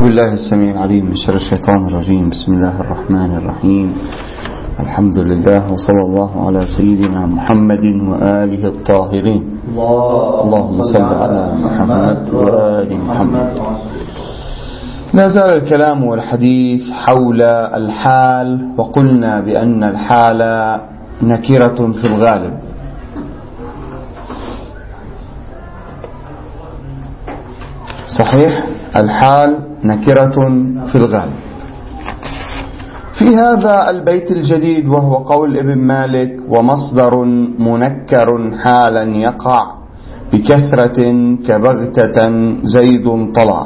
بالله السميع العليم من شر الشيطان الرجيم. بسم الله الرحمن الرحيم. الحمد لله وصلى الله على سيدنا محمد وآله الطاهرين. اللهم صل على محمد وآل محمد. لا زال الكلام والحديث حول الحال، وقلنا بأن الحال نكرة في الغالب. صحيح، الحال نكرة في الغالب. في هذا البيت الجديد وهو قول ابن مالك: ومصدر منكر حالا يقع بكثرة كبغتة زيد طلع.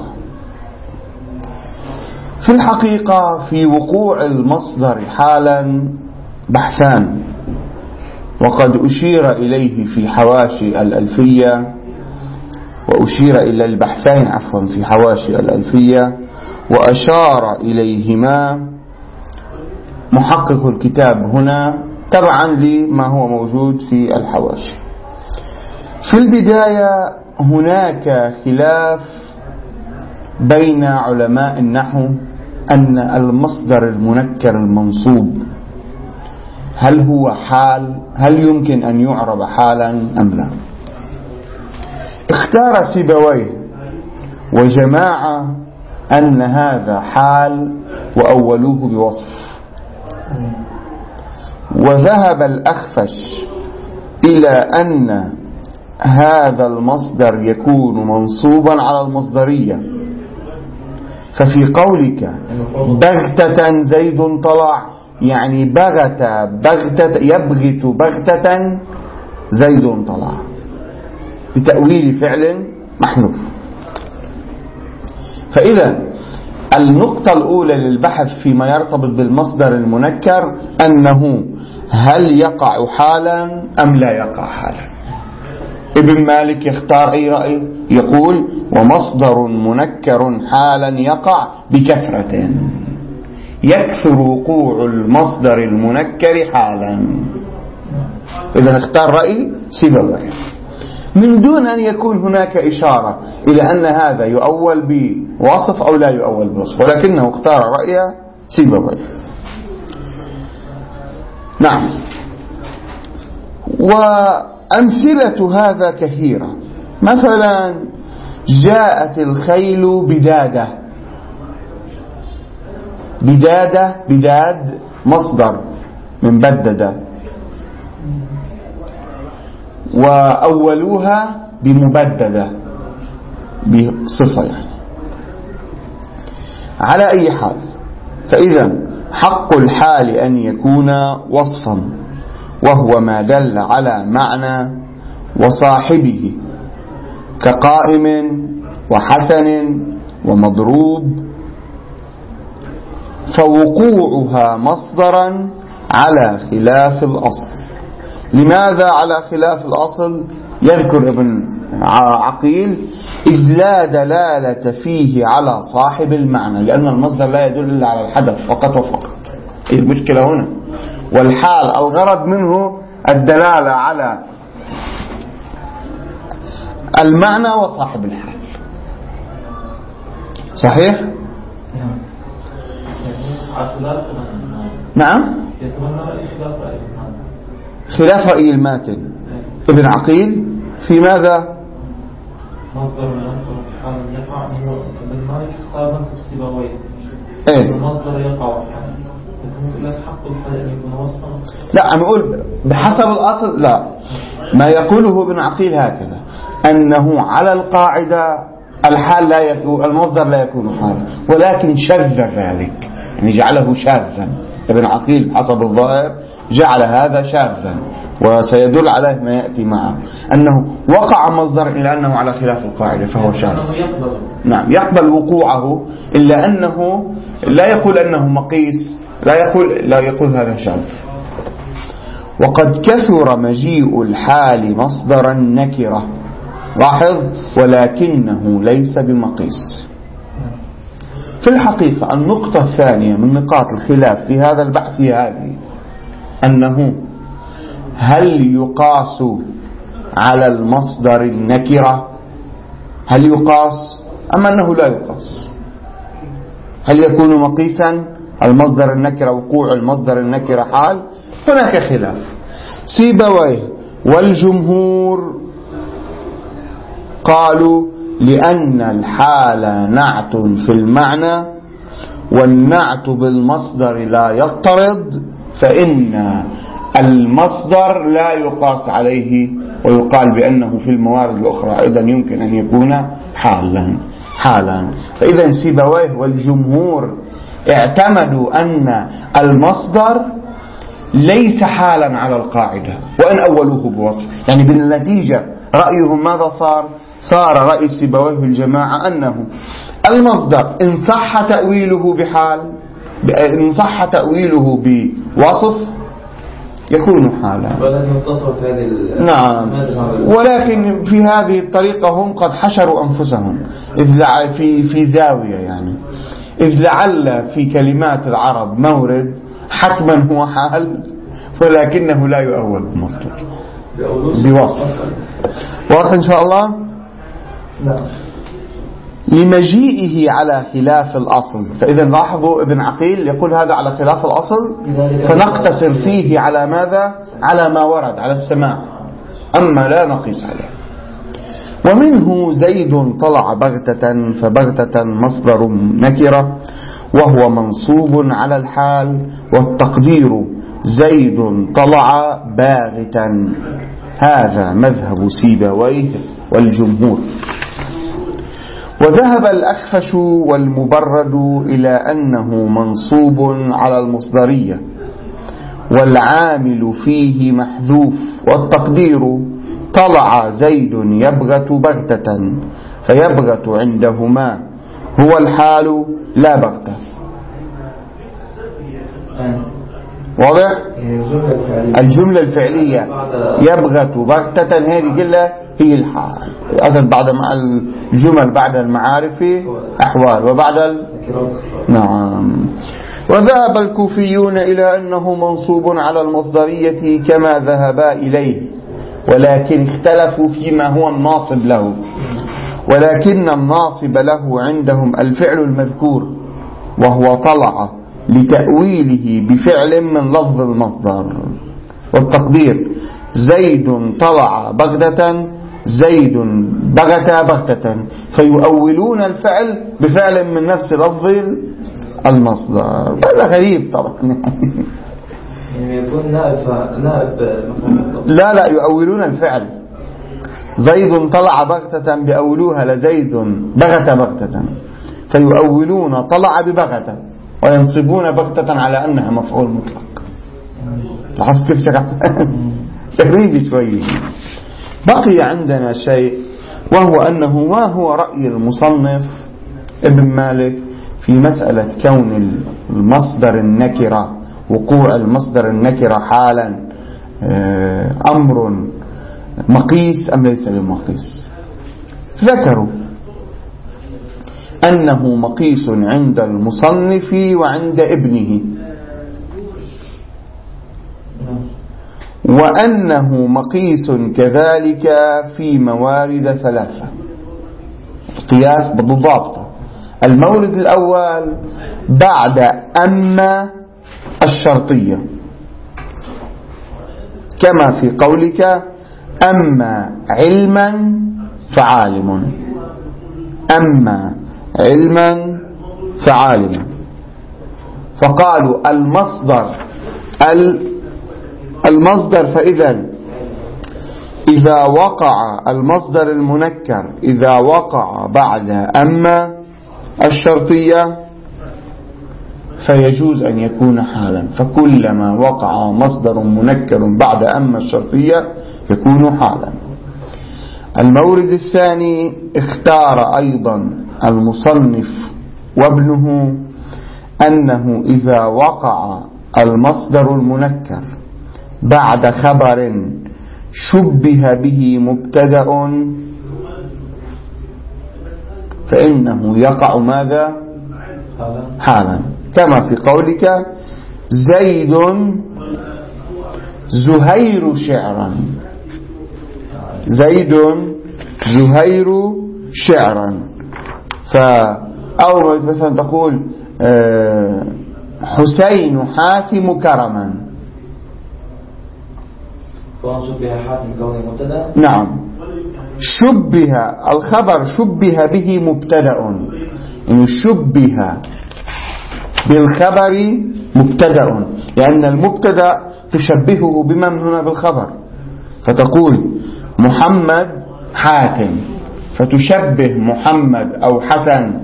في الحقيقة في وقوع المصدر حالا بحثان، وقد أشير إليه في حواشي الألفية، وأشير إلى البحثين في حواشي الألفية، وأشار إليهما محقق الكتاب هنا تبعا لما هو موجود في الحواشي. في البداية هناك خلاف بين علماء النحو أن المصدر المنكر المنصوب هل هو حال، هل يمكن أن يعرب حالا أم لا. اختار سيبويه وجماعة أن هذا حال وأولوه بوصف، وذهب الأخفش إلى أن هذا المصدر يكون منصوبا على المصدرية. ففي قولك بغتة زيد طلع، يعني بغتة يبغت بغتة زيد طلع بتأويل فعل محذوف. فإذا النقطة الأولى للبحث فيما يرتبط بالمصدر المنكر أنه هل يقع حالا أم لا يقع حالا. ابن مالك يختار أي رأي؟ يقول: ومصدر منكر حالا يقع بكثرة، يكثر وقوع المصدر المنكر حالا. إذا اختار رأي سيبويه من دون أن يكون هناك إشارة إلى أن هذا يؤول بوصف أو لا يؤول بوصف، ولكنه اختار رأي سيبويه. نعم، وأمثلة هذا كثيرة. مثلا جاءت الخيل بدادة. بداد مصدر من بدد، وأولوها بمبددة بصفة يعني. على أي حال، فإذا حق الحال أن يكون وصفا، وهو ما دل على معنى وصاحبه كقائم وحسن ومضروب، فوقوعها مصدرا على خلاف الأصل. لماذا على خلاف الأصل؟ يذكر ابن عقيل: إذ لا دلالة فيه على صاحب المعنى، لأن المصدر لا يدل إلا على الحدث فقط وفقط. إيه المشكلة هنا؟ والحال الغرض منه الدلالة على المعنى وصاحب الحال. صحيح؟ نعم، خلاف رأي الماتن ابن عقيل في ماذا؟ مصدر منكر في حال يقع. ابن مالك اختار منكر سيبويه. المصدر يقع في حال حق الحال أن يكون وصفا. لا، أنا أقول بحسب الأصل لا. ما يقوله ابن عقيل هكذا، أنه على القاعدة الحال لا يكون، المصدر لا يكون حالا، ولكن شذ ذلك، يعني جعله شاذا. ابن عقيل حسب الظاهر جعل هذا شاذا، وسيدل عليه ما يأتي معه أنه وقع مصدر إلا أنه على خلاف القاعدة فهو شاذ. نعم، يقبل وقوعه، إلا أنه لا يقول أنه مقيس، لا يقول هذا شاذ. وقد كثر مجيء الحال مصدرا نكرة، لاحظ، ولكنه ليس بمقيس. في الحقيقة النقطة الثانية من نقاط الخلاف في هذا البحث هي هذه: أنه هل يقاس على المصدر النكرة؟ هل يقاس أم أنه لا يقاس؟ هل يكون مقيسا المصدر النكرة، وقوع المصدر النكرة حال؟ هناك خلاف. سيبويه والجمهور قالوا لأن الحال نعت في المعنى، والنعت بالمصدر لا يضطرد، فإن المصدر لا يقاس عليه، ويقال بأنه في الموارد الأخرى أيضا يمكن أن يكون حالا. فإذا سيبويه والجمهور اعتمدوا أن المصدر ليس حالا على القاعدة، وأن أولوه بوصف. يعني بالنتيجة رأيهم ماذا صار رأي سيبويه الجماعة أنه المصدر إن صح تأويله بحال، إن صح تأويله بوصف يكون حالا. نعم. ولكن في هذه الطريقة هم قد حشروا أنفسهم في زاوية، يعني إذ لعل في كلمات العرب مورد حتما هو حال، ولكنه لا يؤول بمصدر بوصف. واضح إن شاء الله؟ نعم. لمجيئه على خلاف الأصل. فإذا لاحظوا ابن عقيل يقول هذا على خلاف الأصل، فنقتصر فيه على ماذا؟ على ما ورد على السماع، أما لا نقيس عليه. ومنه زيد طلع بغتة، فبغتة مصدر نكرة وهو منصوب على الحال، والتقدير زيد طلع باغتا. هذا مذهب سيبويه والجمهور. وذهب الأخفش والمبرد إلى أنه منصوب على المصدرية والعامل فيه محذوف، والتقدير طلع زيد يبغت بغتة، فيبغت عندهما هو الحال لا بغتة. واضح؟ الجملة الفعلية يبغت بغتة هذه كلها هي الحال. أتت بعد الجمل بعد المعارف أحوال وبعد نعم. وذهب الكوفيون إلى أنه منصوب على المصدرية كما ذهبا إليه، ولكن اختلفوا فيما هو الناصب له، ولكن الناصب له عندهم الفعل المذكور، وهو طلع لتأويله بفعل من لفظ المصدر. والتقدير زيد طلع بغتة، زيد بغت بغتة، فيؤولون الفعل بفعل من نفس لفظ المصدر. هذا غريب طبعا. يكون نائب لا يؤولون الفعل. زيد طلع بغتة بأولوها لزيد بغت بغتة، فيؤولون طلع ببغتة وينصبون بغتة على أنها مفعول مطلق. لاحظت كيف غريب شوي. بقي عندنا شيء، وهو أنه ما هو رأي المصنف ابن مالك في مسألة كون المصدر النكرة، وقوع المصدر النكرة حالا أمر مقيس أم ليس بمقيس. ذكروا أنه مقيس عند المصنف وعند ابنه، وأنه مقيس كذلك في موارد ثلاثة. قياس بالضابط. المورد الأول بعد أما الشرطية، كما في قولك أما علما فعالم، أما علما فعالم. فقالوا المصدر إذا وقع المصدر المنكر إذا وقع بعد أما الشرطية فيجوز أن يكون حالا، فكلما وقع مصدر منكر بعد أما الشرطية يكون حالا. المورد الثاني اختار أيضا المصنف وابنه أنه إذا وقع المصدر المنكر بعد خبر شبه به مبتدأ فإنه يقع ماذا؟ حالا، كما في قولك زيد زهير شعرا، زيد زهير شعرا. أو مثلا تقول حسين حاتم كرما. شبه حاتم كونه مبتدا. نعم، شبه الخبر شبه به مبتدأ، يعني شبه بالخبر مبتدأ، لأن المبتدأ تشبهه بمن هنا بالخبر، فتقول محمد حاتم، فتشبه محمد أو حسن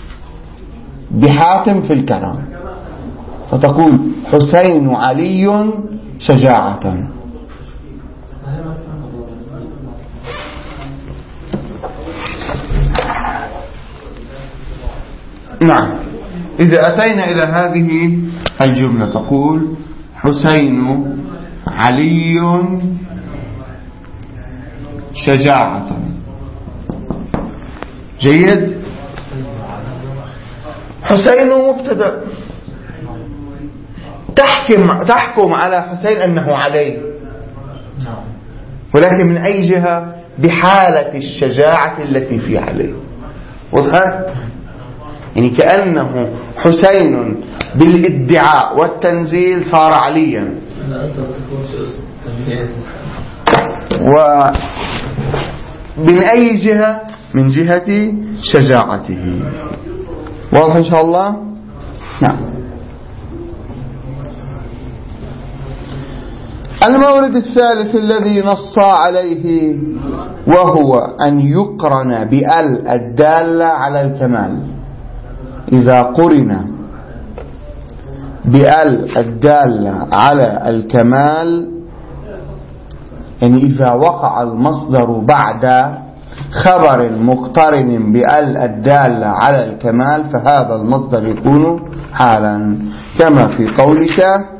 بحاتم في الكرم، فتقول حسين علي شجاعة. نعم، إذا أتينا إلى هذه الجملة تقول حسين علي شجاعة. جيد. حسين مبتدأ، تحكم على حسين أنه علي، ولكن من أي جهة؟ بحالة الشجاعة التي في علي. وضحت؟ يعني كأنه حسين بالادعاء والتنزيل صار عليا، ومن أي جهة؟ من جهة شجاعته. واضح إن شاء الله؟ نعم. المورد الثالث الذي نص عليه وهو أن يقرن بأل الدالة على الكمال. إذا قرن بأل الدالة على الكمال، يعني إذا وقع المصدر بعد خبر مقترن بأل الدالة على الكمال فهذا المصدر يكون حالا، كما في قولك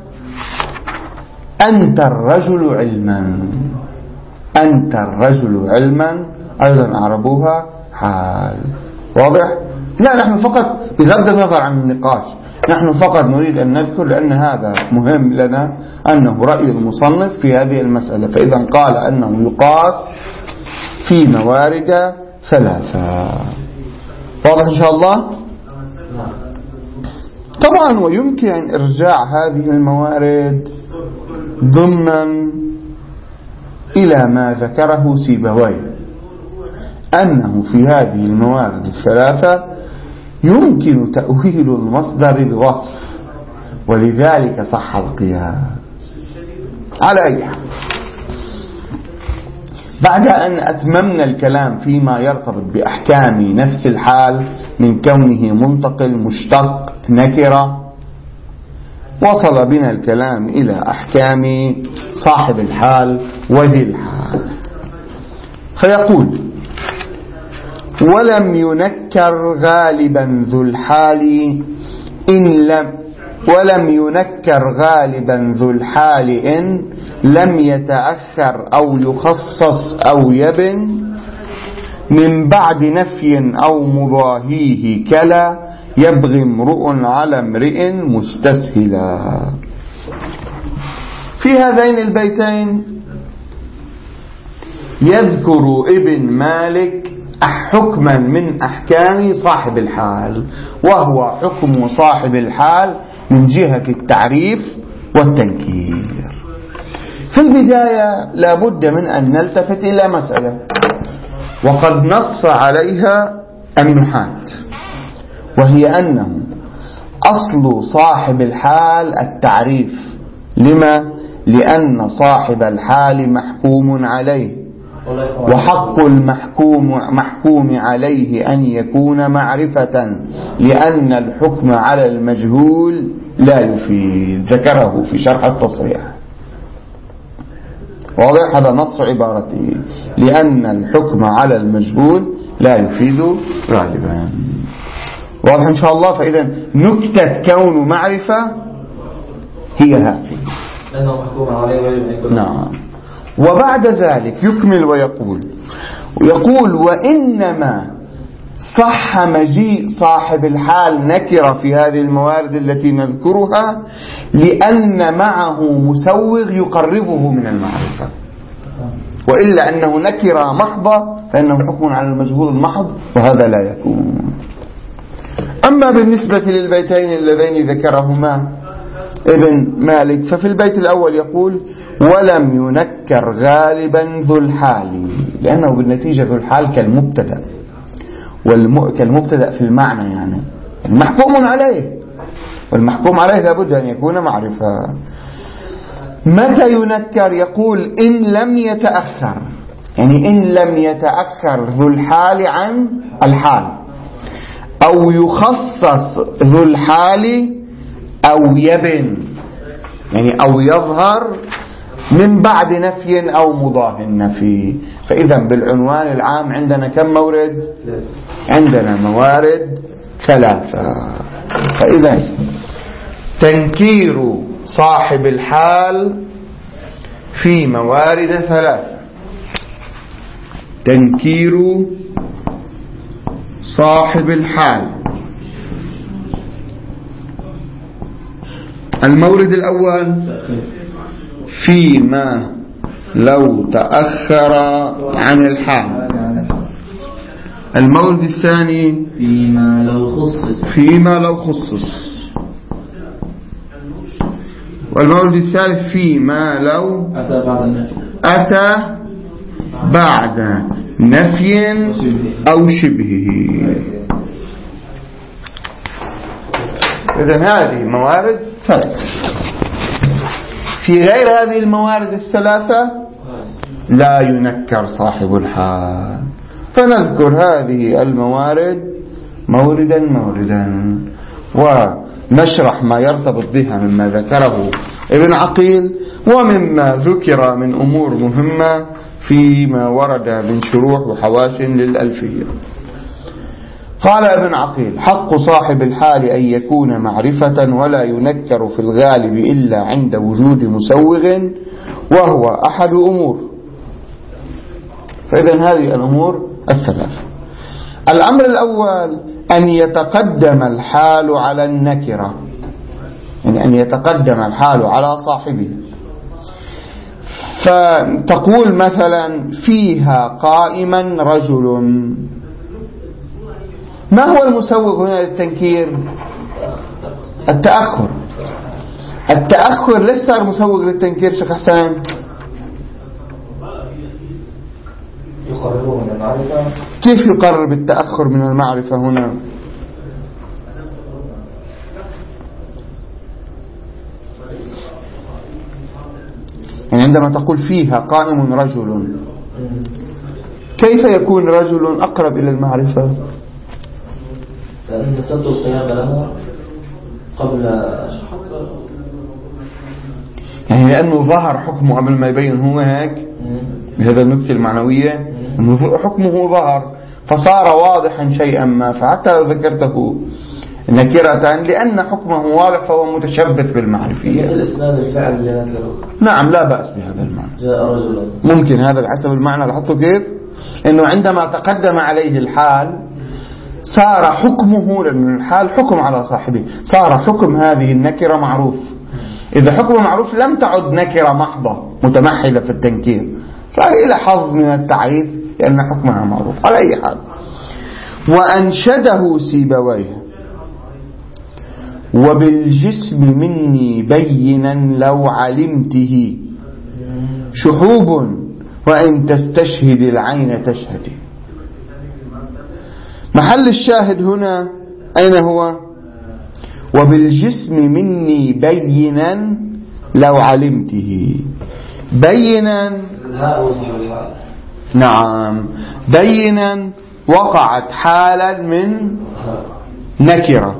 أنت الرجل علما. أنت الرجل علما أيضا أعربوها حال. واضح؟ لا، نحن فقط بغض النظر عن النقاش، نحن فقط نريد أن نذكر، لأن هذا مهم لنا، أنه رأي المصنف في هذه المسألة. فإذا قال أنه يقاس في موارد ثلاثة. واضح إن شاء الله؟ طبعا ويمكن إرجاع هذه الموارد ضمنا إلى ما ذكره سيبويه، أنه في هذه الموارد الثلاثة يمكن تأويل المصدر بوصف، ولذلك صح القياس. على أي حال، بعد أن أتممنا الكلام فيما يرتبط بأحكام نفس الحال من كونه منتقل مشتق نكرة، وصل بنا الكلام إلى أحكام صاحب الحال وذي الحال. فيقول ولم ينكر غالبا ذو الحال إن لم يتأخر أو يخصص أو يبن من بعد نفي أو مضاهيه كلا يبغي امرؤ على امرئ مستسهلا. في هذين البيتين يذكر ابن مالك حكما من أحكام صاحب الحال، وهو حكم صاحب الحال من جهة التعريف والتنكير. في البداية لا بد من أن نلتفت إلى مسألة وقد نص عليها النحاة، وهي أنه أصل صاحب الحال التعريف. لما؟ لأن صاحب الحال محكوم عليه، وحق المحكوم عليه أن يكون معرفة، لأن الحكم على المجهول لا يفيد. ذكره في شرح التصريح. واضح؟ هذا نص عبارته، لأن الحكم على المجهول لا يفيد غالبا. واضح إن شاء الله؟ فإذا نكتة كون معرفة هي هذه. نعم. وبعد ذلك يكمل ويقول وإنما صح مجيء صاحب الحال نكرة في هذه الموارد التي نذكرها لأن معه مسوغ يقربه من المعرفة، وإلا أنه نكرة محضة فإنه حكم على المجهول المحض، وهذا لا يكون. أما بالنسبة للبيتين اللذين ذكرهما ابن مالك ففي البيت الأول يقول ولم ينكر غالبا ذو الحال، لأنه بالنتيجة ذو الحال كالمبتدأ، كالمبتدأ في المعنى، يعني المحكوم عليه، والمحكوم عليه لابد أن يكون معرفة. متى ينكر؟ يقول إن لم يتأخر، يعني إن لم يتأخر ذو الحال عن الحال، أو يخصص ذو الحال، أو يبن، يعني أو يظهر من بعد نفي أو مضاف النفي. فإذا بالعنوان العام عندنا كم مورد؟ عندنا موارد 3. فإذا تنكير صاحب الحال في موارد 3. تنكير صاحب الحال. المورد الأول فيما لو تأخر عن الحال. المورد الثاني فيما لو خصص. والمورد الثالث فيما لو أتى بعد نفي أو شبهه. إذن هذه موارد 3. في غير هذه الموارد 3 لا ينكر صاحب الحال. فنذكر هذه الموارد موردا موردا، ونشرح ما يرتبط بها مما ذكره ابن عقيل ومما ذكر من أمور مهمة فيما ورد من شروح وحواش للألفية. قال ابن عقيل: حق صاحب الحال أن يكون معرفة ولا ينكر في الغالب إلا عند وجود مسوغ، وهو أحد أمور. فإذن هذه الأمور 3. الأمر الأول أن يتقدم الحال على النكرة، يعني أن يتقدم الحال على صاحبه. فتقول مثلا فيها قائما رجل. ما هو المسوغ هنا للتنكير؟ التأخر. التأخر ليس صار مسوغ للتنكير. شيخ حسن، كيف يقرر بالتأخر من المعرفة هنا؟ يعني عندما تقول فيها قائم رجل، كيف يكون رجل أقرب إلى المعرفة؟ لأن سد القيام له قبل شخص، يعني لأنه ظهر حكمه قبل ما يبين هو هيك بهذا النكتة المعنوية، أنه حكمه ظهر فصار واضحا شيئا ما، فحتى لو ذكرته نكرة لأن حكمه واضح فهو متشبث بالمعرفية. مثل إسناد الفعل اللي نكره. نعم، لا بأس بهذا المعنى. جاء رجل، ممكن هذا حسب المعنى لحطه كيف، إنه عندما تقدم عليه الحال صار حكمه، لأن الحال حكم على صاحبه، صار حكم هذه النكرة معروف. إذا حكمه معروف لم تعد نكرة محضة متمحلة في التنكير، صار إلى حظ من التعريف لأن حكمها معروف. على أي حال، وأنشده سيبويه: وبالجسم مني بينا لو علمته شحوب وإن تستشهد العين تشهد. محل الشاهد هنا أين هو؟ وبالجسم مني بينا لو علمته. بينا، نعم، بينا وقعت حالا من نكرة.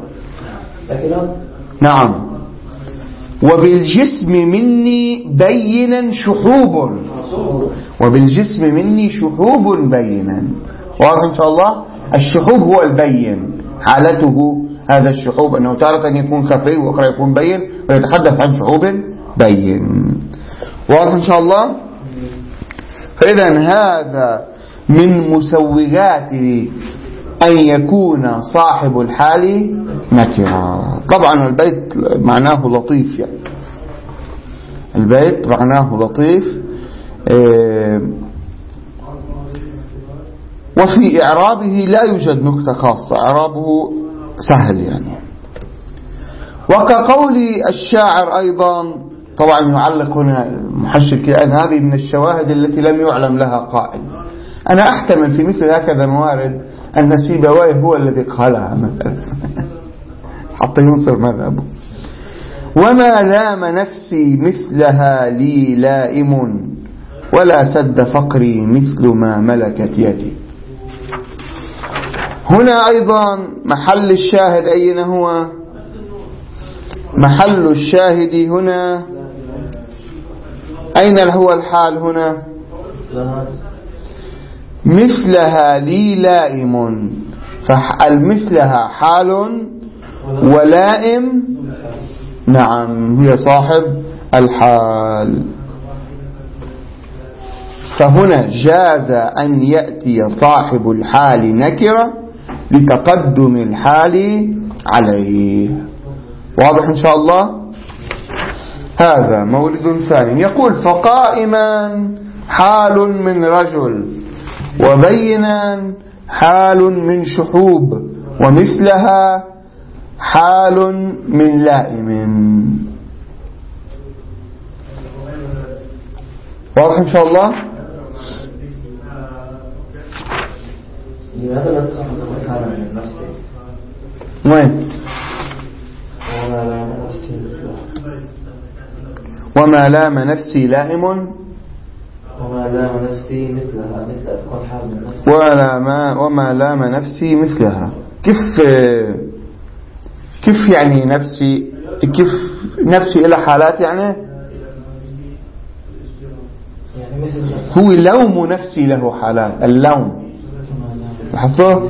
نعم. وبالجسم مني بينا شحوب، وبالجسم مني شحوب بينا. واضح إن شاء الله؟ الشحوب هو البين، حالته هذا الشحوب أنه تارة يكون خفي وأخرى يكون بين، ويتحدث عن شحوب بين. واضح إن شاء الله؟ فإذا هذا من مسوغات أن يكون صاحب الحال نكرا. طبعا البيت معناه لطيف، يعني البيت معناه لطيف. وفي إعرابه لا يوجد نكتة خاصة، إعرابه سهل يعني. وكقول الشاعر أيضا، طبعا يعلق هنا محشر أن هذه من الشواهد التي لم يعلم لها قائل. أنا أحتمل في مثل هكذا موارد أن سيبويه هو الذي قالها مثلا حتى ينصر مذهبه. وما لام نفسي مثلها لي لائم، ولا سد فقري مثل ما ملكت يدي. هنا أيضا محل الشاهد أين هو؟ محل الشاهد هنا أين هو الحال هنا؟ مثلها لي لائم، فالمثلها حال ولائم نعم هي صاحب الحال. فهنا جاز أن يأتي صاحب الحال نكرة لتقدم الحال عليه. واضح إن شاء الله؟ هذا مورد ثاني. يقول فقائما حال من رجل، وبينا حال من شحوب، ومثلها حال من لائم. واضح إن شاء الله؟ لماذا لا تصحب الحالة من نفسه؟ وين؟ وما لام نفسي لائم، وما لام نفسي مثلها، مثل تكون حال من نفسه. وما لام نفسي مثلها. كيف يعني نفسي؟ كيف نفسي إلى حالات يعني هو لوم نفسي له حالات. اللوم لاحظتوا؟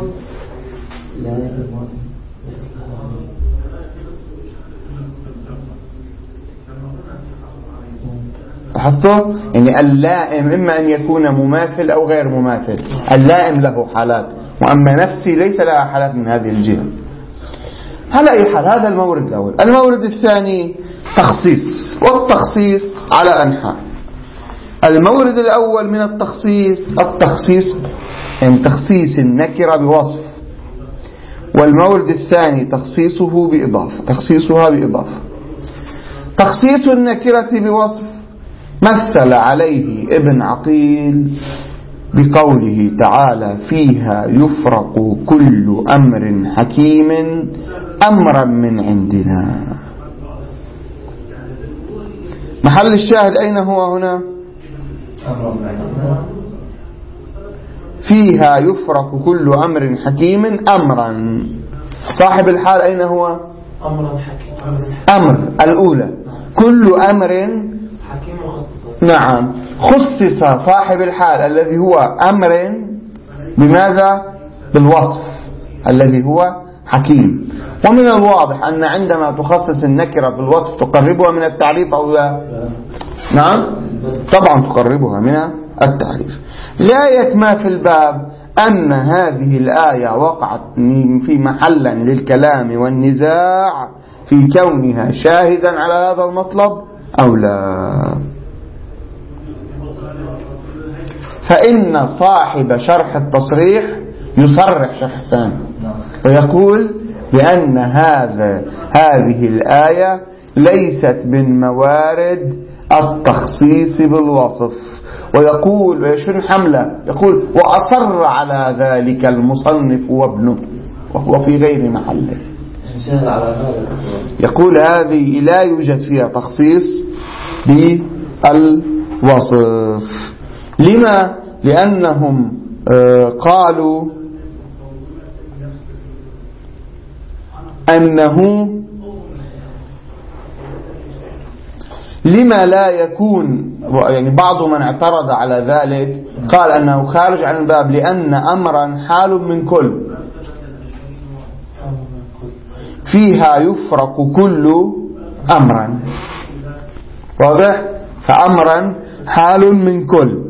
لاحظتوا؟ يعني اللائم إما أن يكون مماثل أو غير مماثل. اللائم له حالات، وأما نفسي ليس لها حالات من هذه الجهة. على أي حال هذا المورد الأول. المورد الثاني تخصيص، والتخصيص على أنحاء. المورد الأول من التخصيص يعني تخصيص النكرة بوصف، والمورد الثاني تخصيصها بإضافة. تخصيص النكرة بوصف مثل عليه ابن عقيل بقوله تعالى فيها يفرق كل أمر حكيم أمرا من عندنا. محل الشاهد أين هو هنا؟ فيها يفرق كل أمر حكيم أمرا. صاحب الحال أين هو؟ أمرا حكيم. أمر الأولى كل أمر حكيم مخصص. نعم خصص صاحب الحال الذي هو أمر بماذا؟ بالوصف الذي هو حكيم. ومن الواضح أن عندما تخصص النكرة بالوصف تقربها من التعريف أو لا؟ نعم طبعا تقربها من التعريف. غاية ما في الباب أن هذه الآية وقعت في محلا للكلام والنزاع في كونها شاهدا على هذا المطلب أو لا. فإن صاحب شرح التصريح يصرح شرح حسان ويقول بأن هذه الآية ليست من موارد التخصيص بالوصف، ويقول ويشن حملة يقول وأصر على ذلك المصنف وابنه وهو في غير محله. يقول هذه لا يوجد فيها تخصيص بالوصف. لما؟ لأنهم قالوا أنه لما لا يكون، يعني بعض من اعترض على ذلك قال أنه خارج عن الباب لأن أمرا حال من كل فيها يفرق كل أمرا. واضح؟ فأمرا حال من كل.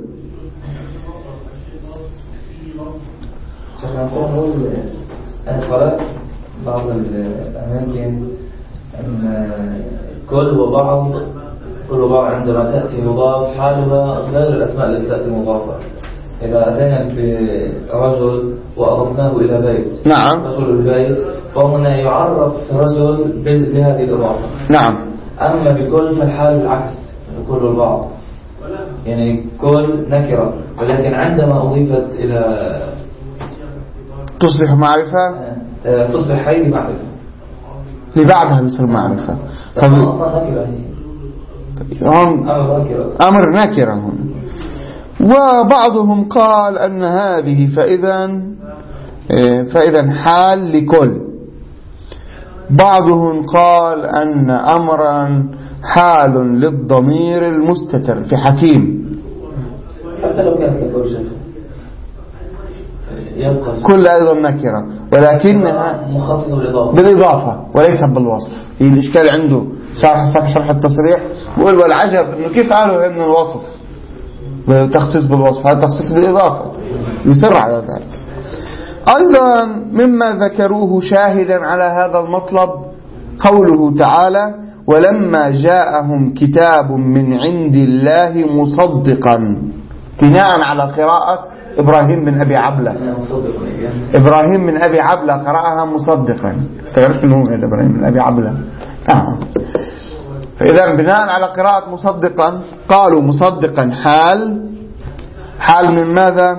أنا قرأت بعض الأماكن أن كل وبعض عندما تأتي مضاف حالها غير الأسماء التي تأتي مضافة. إذا أتينا برجل وأضفناه إلى بيت، نعم رجل البيت فهنا يعرف رجل بهذه الإضافة. نعم. أما بكل فالحال بالعكس، كل البعض يعني كل نكرة، ولكن عندما أضيفت إلى تصبح معرفة، تصبح هذه معرفة لبعدها بيصير معرفة. أصلا نكرة هي أمر نكرة هون. وبعضهم قال أن هذه فإذا حال لكل. بعضهم قال أن أمرا حال للضمير المستتر في حكيم، حتى لو كانت لكل شيء يبقى كل أيضا نكرة، ولكنها مخصصة بالإضافة وليس بالوصف. هي الإشكال عنده شرح التصريح بقول والعجب إنه كيف قالوا من الوصف تخصيص بالوصف، هذا تخصيص بالإضافة، يصر على ذلك. أيضا مما ذكروه شاهدا على هذا المطلب قوله تعالى ولما جاءهم كتاب من عند الله مصدقا، بناء على قراءة إبراهيم بن أبي عبلة. إبراهيم بن أبي عبلة قرأها مصدقا، استغربت أنه هذا إبراهيم بن أبي عبلة. فإذا بناء على قراءة مصدقا قالوا مصدقا حال من ماذا؟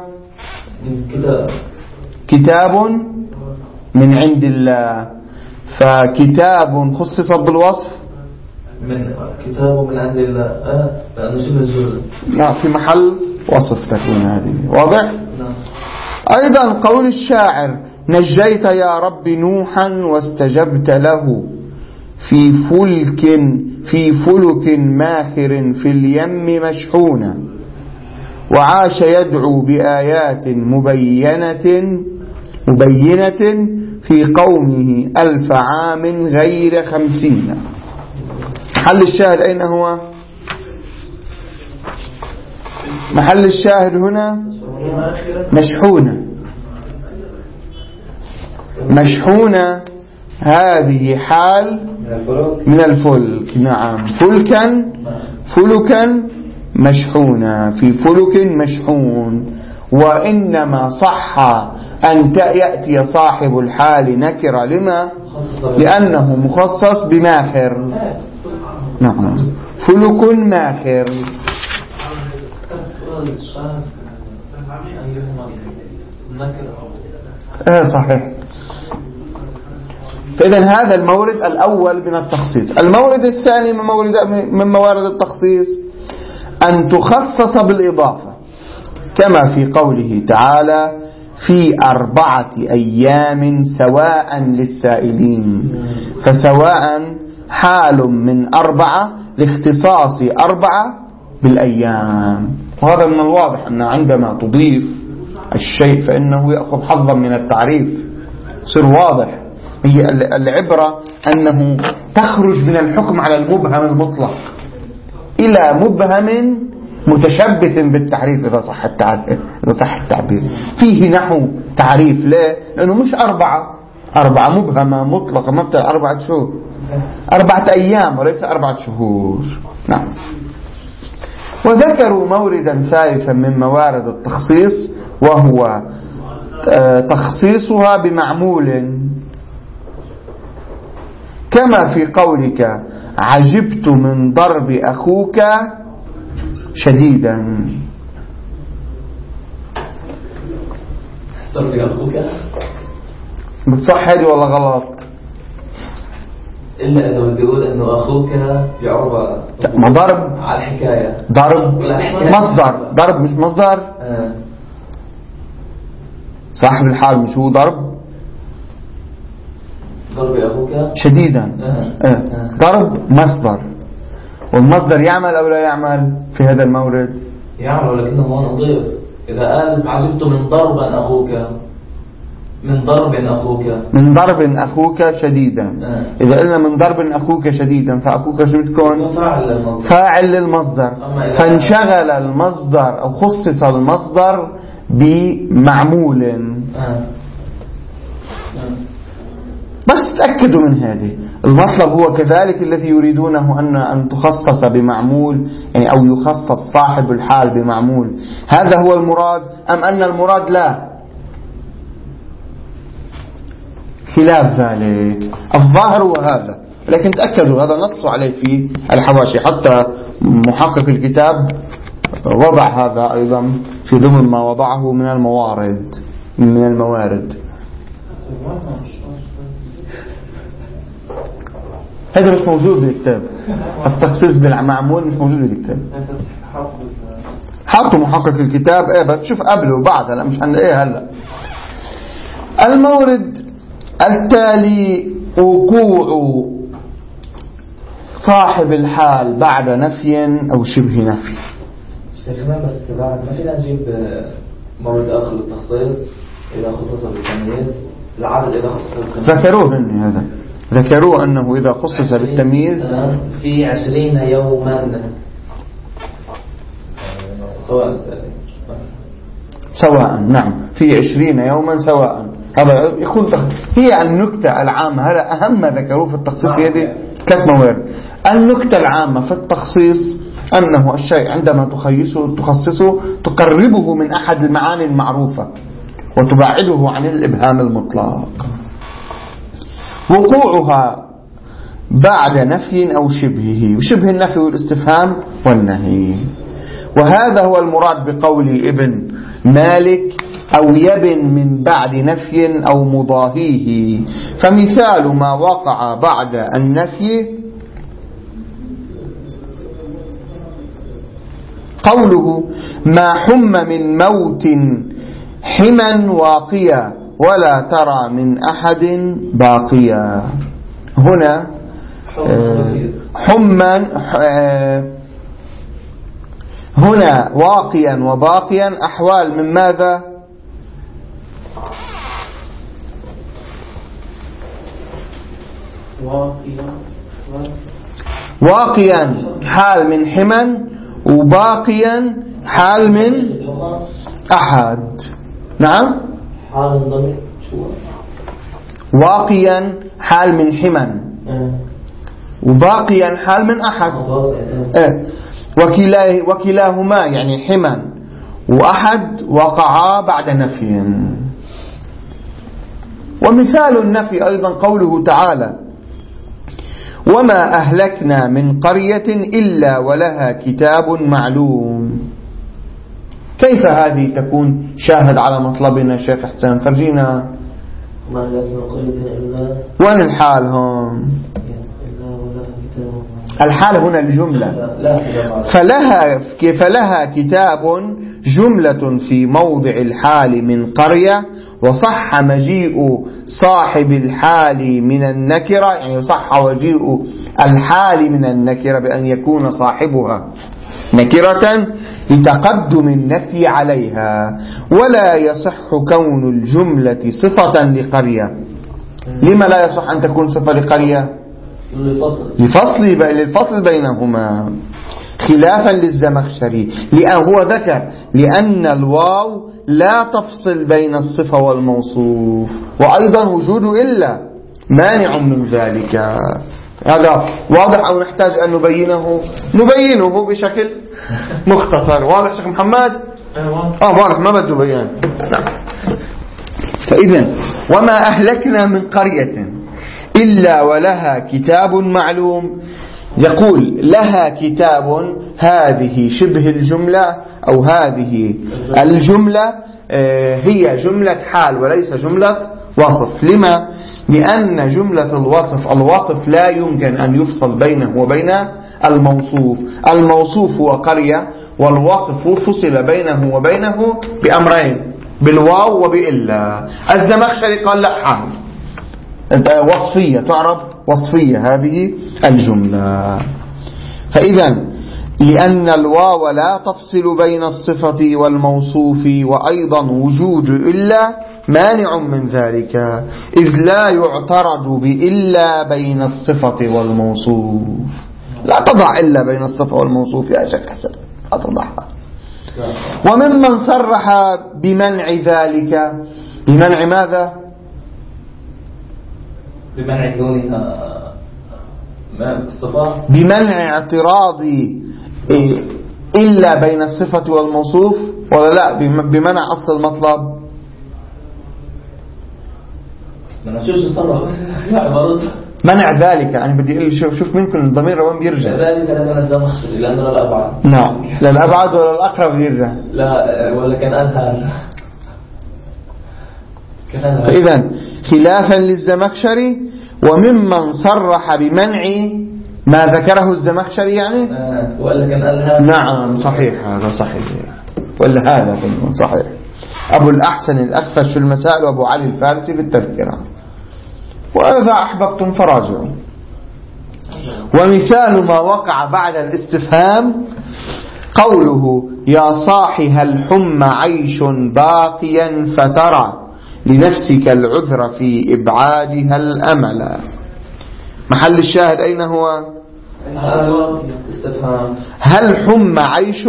كتاب من عند الله، فكتاب خصص بالوصف من كتاب من عند الله لأنه شبه الجملة. لا، في محل وصف تكون هذه، واضح؟ أيضا قول الشاعر نجيت يا رب نوحا واستجبت له في فلك ماخر في اليم مشحونا، وعاش يدعو بآيات مبينة في قومه 1000 عام غير 50. محل الشاهد أين هو؟ محل الشاهد هنا مشحونة. هذه حال من الفلك. نعم، فلكا مشحونة، في فلك مشحون. وإنما صح أن يأتي صاحب الحال نكرة لما؟ لأنه مخصص بماخر. نعم، فلك ماخر. صحيح. فإذا هذا المورد الأول من التخصيص. المورد الثاني من موارد التخصيص أن تخصص بالإضافة، كما في قوله تعالى في 4 أيام سواء للسائلين، فسواء حال من 4 لاختصاص 4 بالأيام. وهذا من الواضح أن عندما تضيف الشيء فإنه يأخذ حظا من التعريف، يصير واضح. هي العبرة أنه تخرج من الحكم على المبهم المطلق إلى مبهم متشبث بالتعريف إذا صح التعبير. فيه نحو تعريف. ليه؟ لأنه مش 4 مبهمة مطلقة، ما بتاع 4 شهور، 4 أيام وليس 4 شهور. نعم. وذكروا موردا ثالثا من موارد التخصيص، وهو تخصيصها بمعمول، كما في قولك عجبت من ضرب أخوك شديدا. ضرب أخوك بتصح هذه ولا غلط؟ إلا إذا بدي أقول إنه أخوك يعرب ما ضرب على الحكاية، ضرب مصدر، ضرب مش مصدر. صاحب الحال مش هو ضرب أخوك شديدا. ضرب مصدر، والمصدر يعمل أو لا يعمل في هذا المورد؟ يعمل، ولكنه هو نضيف. إذا قال عجبت من ضرب أخوك، من ضرب أخوك شديدا. إذا قلنا من ضرب أخوك شديدا، فأخوك شو بتكون؟ فاعل للمصدر، فانشغل المصدر أو خصص المصدر بمعمول. بس تأكدوا من هذه. المطلب هو كذلك الذي يريدونه أن تخصص بمعمول، يعني أو يخصص صاحب الحال بمعمول. هذا هو المراد، أم أن المراد لا خلاف ذلك. الظاهر هو هذا، لكن تأكدوا هذا نص عليه في الحواشي، حتى محقق الكتاب وضع هذا أيضا في ضمن ما وضعه من الموارد. هذا مش موجود بالكتاب، التخصيص بالمعمول مش موجود بالكتاب. حطوا محقق الكتاب بتشوف قبله وبعده، لا مش عند هلا. المورد التالي وقوع صاحب الحال بعد نفي أو شبه نفي. شيخنا بس بعد ما فينا نجيب مورد آخر للتخصيص إذا خصص بالتمييز، العدد إذا خصص بالتمييز. ذكروه هذا، ذكروا أنه إذا خصص بالتمييز في 20 يوما سواء. نعم في 20 يوما سواء. هذا يكون هي النكتة العامة. هذا أهم ما ذكروه في التخصيص في هذه 3 موارد. النكتة العامة في التخصيص أنه الشيء عندما تخصصه تقربه من أحد المعاني المعروفة وتبعده عن الإبهام المطلق. وقوعها بعد نفي أو شبهه، وشبه النفي والاستفهام والنهي. وهذا هو المراد بقول ابن مالك أو يبن من بعد نفي أو مضاهيه. فمثال ما وقع بعد النفي قوله ما حم من موت حما واقيا ولا ترى من أحد باقيا. هنا حما هنا واقيا وباقيا أحوال من ماذا؟ واقيا حال من حما، وباقيا حال من أحد. نعم واقيا حال من حما وباقيا حال من أحد. وكلاهما يعني حما وأحد وقعا بعد نفي. ومثال النفي أيضا قوله تعالى وما أهلكنا من قرية إلا ولها كتاب معلوم. كيف هذه تكون شاهد على مطلبنا شيخ حسين؟ فرجينا وين الحال هم؟ الحال هنا الجملة. فلها كتاب جملة في موضع الحال من قرية، وصح مجيء صاحب الحال من النكرة، يعني صح مجيء الحال من النكرة بأن يكون صاحبها نكرة لتقدم النفي عليها. ولا يصح كون الجملة صفة لقرية. لما لا يصح أن تكون صفة لقرية؟ للفصل بينهما، خلافا للزمخشري، لأن هو ذكر لأن الواو لا تفصل بين الصفة والموصوف، وأيضا وجود إلا مانع من ذلك. هذا واضح أو نحتاج أن نبينه بشكل مختصر؟ واضح شيخ محمد؟ واضح ما بده بيان. فإذن وما أهلكنا من قرية إلا ولها كتاب معلوم. يقول لها كتاب، هذه شبه الجملة أو هذه الجملة هي جملة حال وليس جملة وصف. لما؟ لأن جملة الوصف لا يمكن أن يفصل بينه وبين الموصوف. الموصوف هو قرية، والوصف فصل بينه وبينه بأمرين، بالواو وبإلا. الزمخشري قال لا، حال وصفية، تعرف وصفية هذه الجملة. فإذا لأن الواو لا تفصل بين الصفة والموصوف، وأيضا وجود إلا مانع من ذلك، إذ لا يعترض بإلا بين الصفة والموصوف. لا تضع إلا بين الصفة والموصوف يا شيخ حسن، لا تضعها. وممن صرح بمنع ذلك، بمنع ماذا؟ بمنع كونها الصفة، بمنع اعتراض إلا بين الصفة والموصوف، ولا لا بمنع أصل المطلب؟ أنا شو صرح عبارته منع ذلك. أنا بدي أقول شوف منكم الضمير وين بيرجع. ذلك لأن الزمخشري لأنه الأبعد. نعم لا الأبعد ولا الأقرب يرجع. لا ولا كان أنهى. فإذا خلافا للزمخشري وممن صرح بمنع ما ذكره الزمخشري يعني ولا كان أنهى. نعم صحيح هذا صحيح ولا هذا صحيح. أبو الأحسن الأخفش في المسائل وأبو علي الفارسي في التذكرة. وإذا أحببتم فراجعوا. ومثال ما وقع بعد الاستفهام قوله يا صاحي هل حم عيش باقيا فترى لنفسك العذر في إبعادها الأمل. محل الشاهد أين هو؟ استفهام هل حم عيش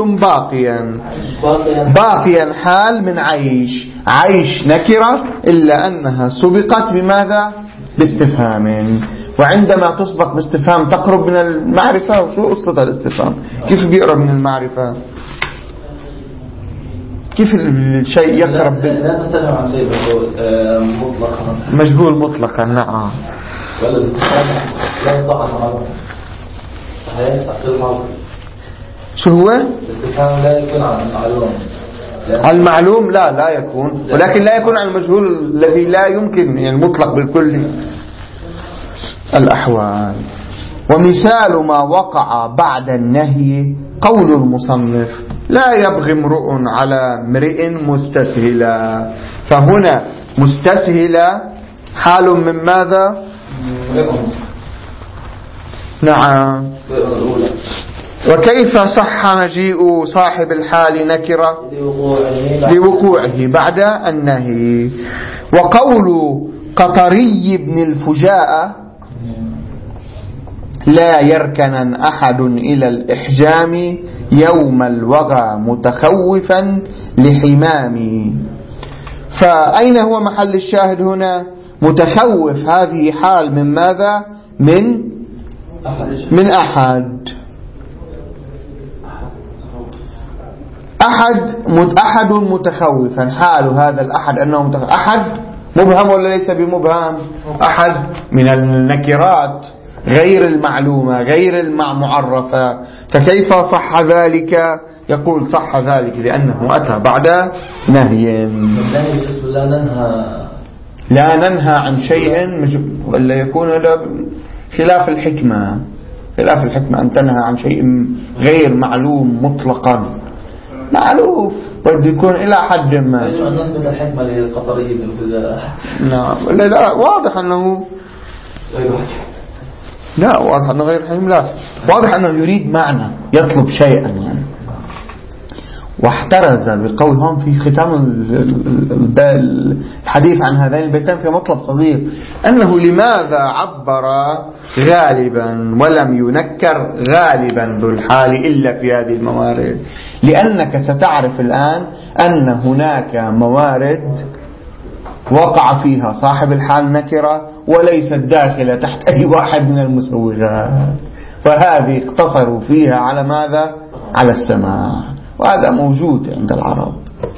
باقيا حال من عيش نكرة إلا أنها سبقت بماذا؟ باستفهام. وعندما تسبق باستفهام تقرب من المعرفة. وشو قصة الاستفهام؟ كيف بيقرب من المعرفة؟ كيف الشيء يقرب؟ لا نتكلم عن شيء مطلقا مجهول مطلقا. نعم ولا الاستفهام لا يصدق عن شو هو؟ الاستفهام لا يكون عن المعلوم. عن المعلوم لا يكون، ولكن لا يكون عن المجهول الذي لا يمكن يعني المطلق بكل الأحوال. ومثال ما وقع بعد النهي قول المصنف لا يبغي امرؤ على امرئ مستسهلا. فهنا مستسهلا حال من ماذا؟ نعم. وكيف صح مجيء صاحب الحال نكرة؟ لوقوعه بعد النهي. وقول قطري بن الفجاء لا يركن أحد إلى الإحجام يوم الوغى متخوفا لحمامي. فأين هو محل الشاهد هنا؟ متخوف هذه حال من ماذا؟ من أحد متخوفا. حال هذا الأحد أنه متخوف. أحد مبهم ولا ليس بمبهم؟ أحد من النكرات غير المعلومة غير المعرفة. فكيف صح ذلك؟ يقول صح ذلك لأنه أتى بعد نهي. لا ننهى عن شيء ولا يكون خلاف الحكمة. خلاف الحكمة أن تنهى عن شيء غير معلوم مطلقا. معلوف بده يكون إلى حد ما. يجب أن نثبت الحكمة للقطري بن الفجاء. نعم لا واضح أنه لا واضح أنه غير حكم. لا واضح أنه يريد معنى يطلب شيئا يعني. واحترز بقول هم في ختام الحديث عن هذين البيتين في مطلب صغير أنه لماذا عبر غالبا ولم ينكر غالبا ذو الحال إلا في هذه الموارد. لأنك ستعرف الآن أن هناك موارد وقع فيها صاحب الحال نكرة وليست داخلة تحت أي واحد من المسوغات. فهذه اقتصروا فيها على ماذا؟ على السماع. وهذا موجود عند العرب.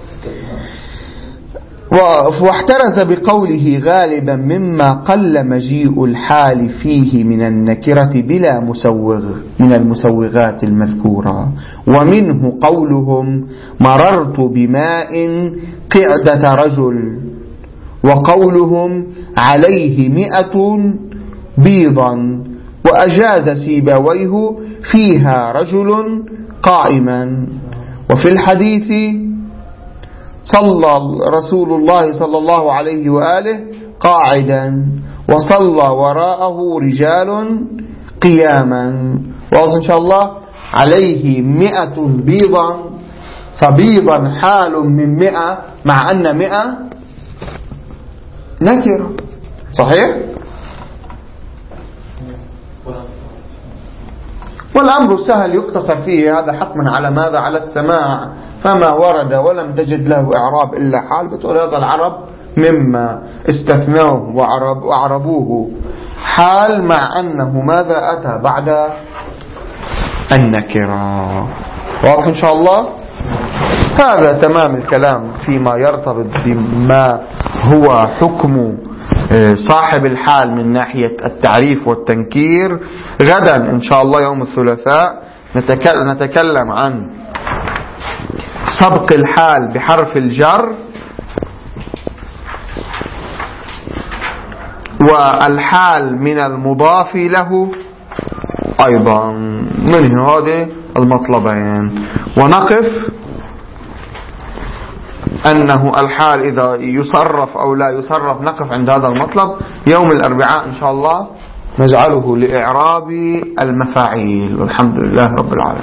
واحترز بقوله غالبا مما قل مجيء الحال فيه من النكرة بلا مسوغ من المسوغات المذكورة. ومنه قولهم مررت بماء قعدة رجل. وقولهم عليه 100 بيضا. وأجاز سيبويه فيها رجل قائما. وفي الحديث صلى رسول الله صلى الله عليه وآله قاعدا وصلى وراءه رجال قياما. وأظن إن شاء الله عليه 100 بيضا. فبيضا حال من 100 مع أن 100 نكرة. صحيح؟ والأمر سهل يقتصر فيه. هذا حتما على ماذا؟ على السماع. فما ورد ولم تجد له إعراب إلا حال بتقول هذا العرب مما استثنوه وعربوه حال مع أنه ماذا أتى بعد النكرة. واضح إن شاء الله؟ هذا تمام الكلام فيما يرتبط بما هو حكم صاحب الحال من ناحية التعريف والتنكير. غدا إن شاء الله يوم الثلاثاء نتكلم عن سبق الحال بحرف الجر والحال من المضاف له أيضا، من هذه المطلبين. ونقف أنه الحال إذا يصرف أو لا يصرف، نقف عند هذا المطلب. يوم الأربعاء إن شاء الله نجعله لإعراب المفاعيل، والحمد لله رب العالمين.